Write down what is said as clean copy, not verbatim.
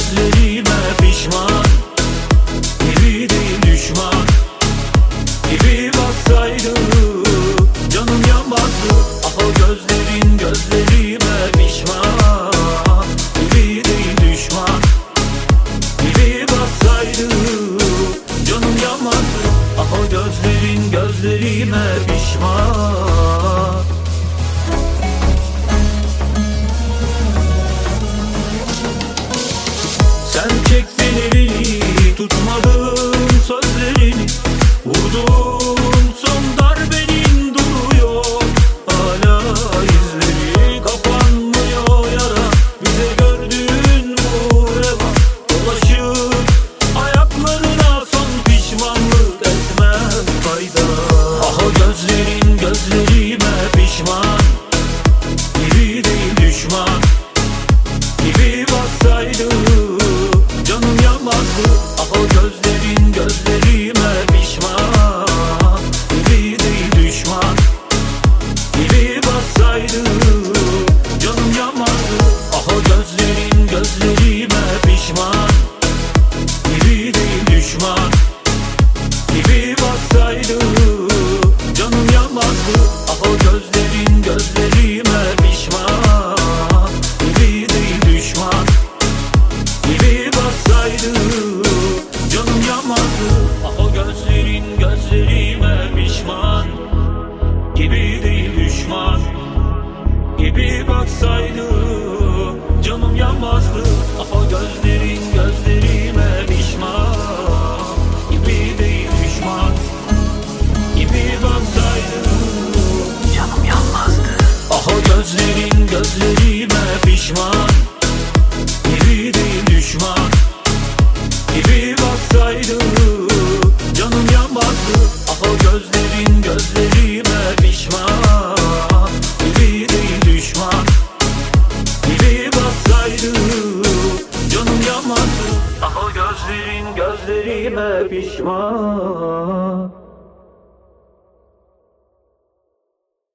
gözlerime pişman gibi değil düşman gibi baksaydı canım yanmazdı. Ah o gözlerin gözlerime pişman gibi değil düşman gibi baksaydı canım yanmazdı. Ah o gözlerin gözlerime pişman. Sen çektin elini, tutmadın sözlerini, vurdun son darbenin duruyor hala izleri, kapanmıyor yara bize gördüğün bu reva. Dolaşır ayaklarına son pişmanlık etmez fayda. Ah o gözlerin gözlerime pişman gibi değil düşman gibi baksaydı canım yanmazdı. Ah o gözlerin gözlerime pişman gibi değil düşman gibi baksaydı canım yanmazdı. Ah o gözlerin gözlerime pişman gibi değil düşman gibi baksaydı canım yanmazdı. Ah o gözlerin gözlerime pişman gibi değil düşman gibi baksaydı canım yanmazdı. Ah o gözlerin gözlerime pişman gibi değil düşman gibi baksaydı canım yanmazdı. Ah o gözlerin gözlerime pişman gibi değil düşman gibi baksaydı canım yanmazdı. Ah o gözlerin gözlerime pişman gibi değil düşman gibi baksaydı canım yanmazdı. Ah o gözlerin gözlerime pişman gibi değil düşman gibi baksaydı canım yanmazdı. Ah o gözlerin gözlerime pişman.